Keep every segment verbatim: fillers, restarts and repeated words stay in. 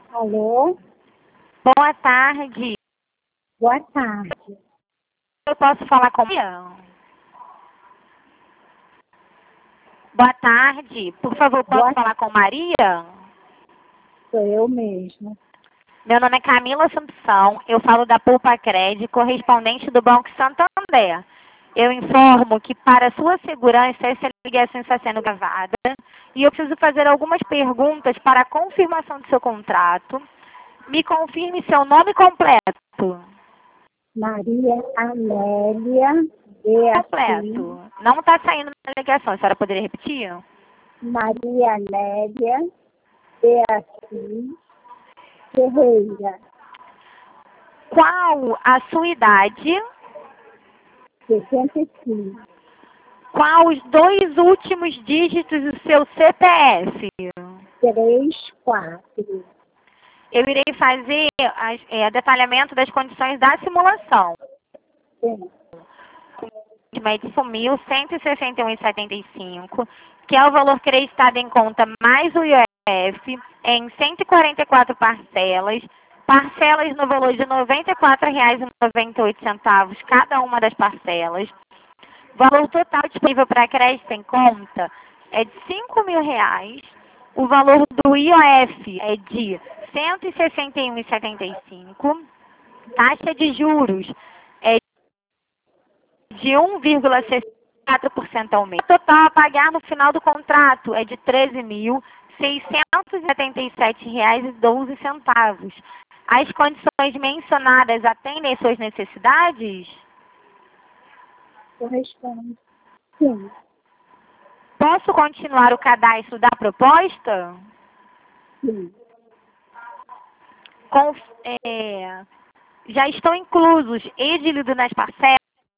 Alô? Boa tarde. Boa tarde. Eu posso falar com Maria? Boa tarde. Por favor, posso Boa... falar com Maria? Sou eu mesma. Meu nome é Camila Assumpção. Eu falo da Poupa Cred, correspondente do Banco Santander. Eu informo que, para sua segurança, essa ligação está sendo gravada e eu preciso fazer algumas perguntas para a confirmação do seu contrato. Me confirme seu nome completo. Maria Amélia Beatriz. Completo. Não está saindo na ligação. A senhora poderia repetir? Maria Amélia Beatriz Ferreira. Qual a sua idade? sessenta e cinco. Qual os dois últimos dígitos do seu C P F? três, quatro. Eu irei fazer as, é, detalhamento das condições da simulação. Sim. De mil cento e sessenta e um reais e setenta e cinco, que é o valor creditado em conta mais o I O F, em cento e quarenta e quatro parcelas, parcelas no valor de noventa e quatro reais e noventa e oito centavos cada uma das parcelas. O valor total disponível para crédito em conta é de cinco mil reais. O valor do I O F é de cento e sessenta e um reais e setenta e cinco. Taxa de juros é de um vírgula sessenta e quatro por cento ao mês. O total a pagar no final do contrato é de treze mil seiscentos e setenta e sete reais e doze centavos. As condições mencionadas atendem às suas necessidades? Corresponde. Sim. Posso continuar o cadastro da proposta? Sim. Com, é, já estão inclusos edilido nas parcelas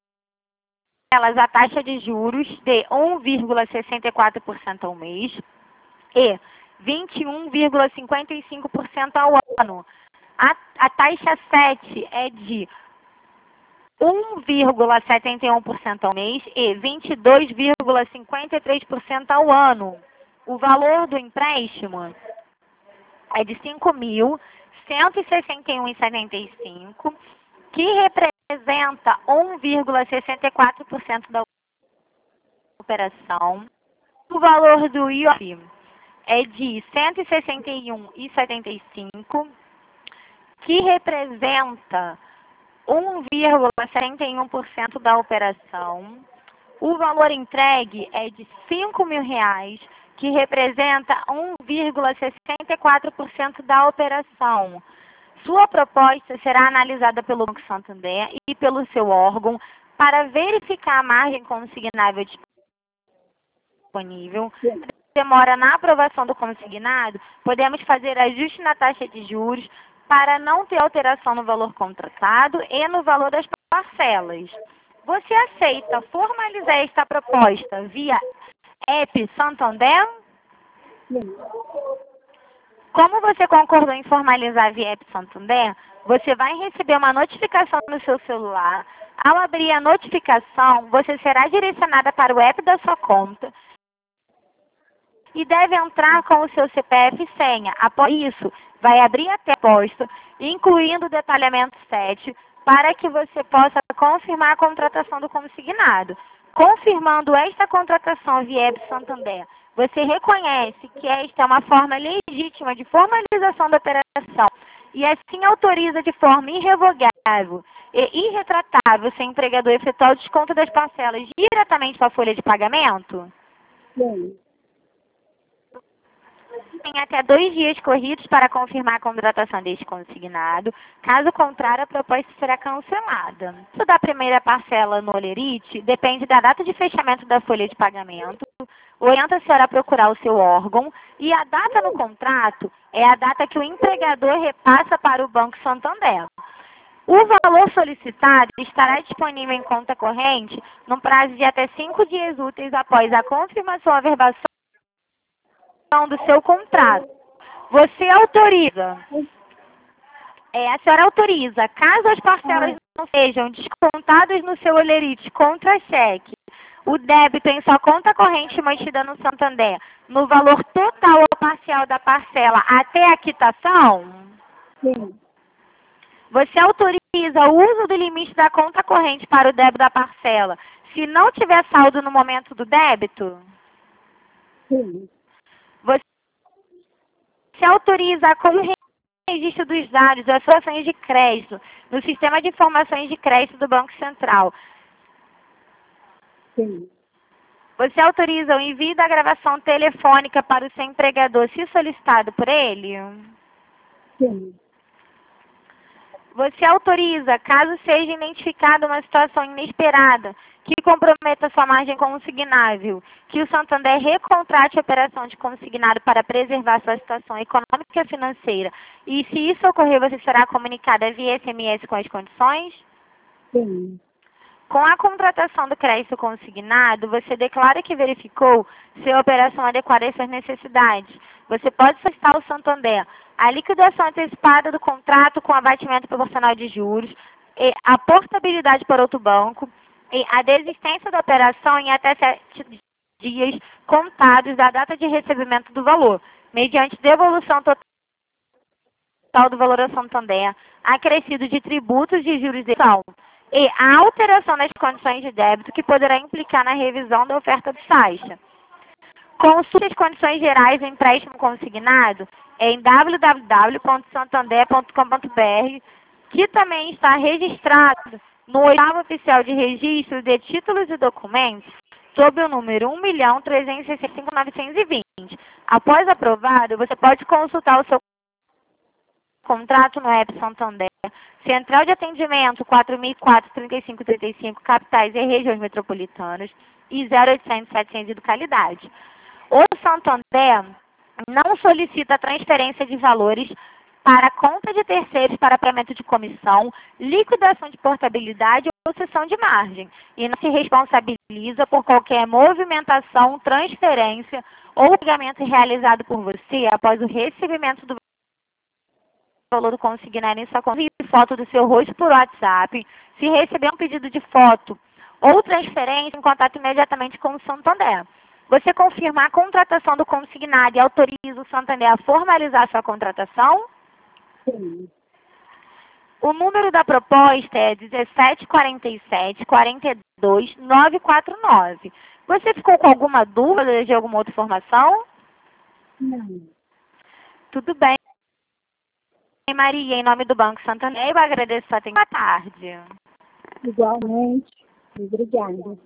a taxa de juros de um vírgula sessenta e quatro por cento ao mês e vinte e um vírgula cinquenta e cinco por cento ao ano. A, a taxa sete é de um vírgula setenta e um por cento ao mês e vinte e dois vírgula cinquenta e três por cento ao ano. O valor do empréstimo é de cinco mil cento e sessenta e um reais e setenta e cinco centavos, que representa um vírgula sessenta e quatro por cento da operação. O valor do I O F é de cento e sessenta e um reais e setenta e cinco centavos, que representa um vírgula setenta e um por cento da operação. O valor entregue é de cinco mil reais, que representa um vírgula sessenta e quatro por cento da operação. Sua proposta será analisada pelo Banco Santander e pelo seu órgão para verificar a margem consignável disponível. Sim. Demora na aprovação do consignado, podemos fazer ajuste na taxa de juros para não ter alteração no valor contratado e no valor das parcelas. Você aceita formalizar esta proposta via App Santander? Sim. Como você concordou em formalizar via App Santander, você vai receber uma notificação no seu celular. Ao abrir a notificação, você será direcionada para o app da sua conta e deve entrar com o seu C P F e senha. Após isso, vai abrir a proposta, incluindo o detalhamento sete, para que você possa confirmar a contratação do consignado. Confirmando esta contratação via App Santander, você reconhece que esta é uma forma legítima de formalização da operação e assim autoriza de forma irrevogável e irretratável seu empregador efetuar o desconto das parcelas diretamente para a folha de pagamento? Sim. Tem até dois dias corridos para confirmar a contratação deste consignado. Caso contrário, a proposta será cancelada. O preço da primeira parcela no Olerite depende da data de fechamento da folha de pagamento. Orienta a senhora a procurar o seu órgão. E a data no contrato é a data que o empregador repassa para o Banco Santander. O valor solicitado estará disponível em conta corrente no prazo de até cinco dias úteis após a confirmação ou averbação do seu contrato. Você autoriza, é, a senhora autoriza, caso as parcelas não sejam descontadas no seu Olerite contra cheque, o débito em sua conta corrente mantida no Santander, no valor total ou parcial da parcela até a quitação? sim, Você autoriza o uso do limite da conta corrente para o débito da parcela se não tiver saldo no momento do débito? sim, Você autoriza a como registro dos dados das suas ações de crédito no sistema de informações de crédito do Banco Central? sim, Você autoriza o envio da gravação telefônica para o seu empregador se solicitado por ele? sim, Você autoriza, caso seja identificada uma situação inesperada que comprometa sua margem consignável, que o Santander recontrate a operação de consignado para preservar sua situação econômica e financeira. E se isso ocorrer, você será comunicada via S M S com as condições? sim, Com a contratação do crédito consignado, você declara que verificou se a operação adequada às suas necessidades. Você pode solicitar ao Santander a liquidação antecipada do contrato com abatimento proporcional de juros, e a portabilidade para outro banco, e a desistência da operação em até sete dias contados da data de recebimento do valor, mediante devolução total do valor ao Santander, acrescido de tributos de juros de ação, e a alteração nas condições de débito que poderá implicar na revisão da oferta do Saixa. Consulte as condições gerais do empréstimo consignado em w w w ponto santander ponto com ponto b r, que também está registrado no oitavo oficial de registro de títulos e documentos, sob o número um milhão trezentos e sessenta e cinco mil novecentos e vinte. Após aprovado, você pode consultar o seu contrato no app Santander, Central de Atendimento quatro mil e quatro, trinta e cinco trinta e cinco, capitais e regiões metropolitanas, e zero oitocentos, setecentos de localidade. O Santander não solicita transferência de valores para conta de terceiros para pagamento de comissão, liquidação de portabilidade ou cessão de margem, e não se responsabiliza por qualquer movimentação, transferência ou pagamento realizado por você após o recebimento do valor do consignado em sua conta e foto do seu rosto por WhatsApp. Se receber um pedido de foto ou transferência, em contato imediatamente com o Santander. Você confirma a contratação do consignado e autoriza o Santander a formalizar sua contratação? sim. O número da proposta é dezessete quarenta e sete, quarenta e dois, novecentos e quarenta e nove. Você ficou com alguma dúvida de alguma outra informação? Não. Tudo bem, Maria, em nome do Banco Santander, eu agradeço a atenção. Boa tarde. Igualmente. Obrigada.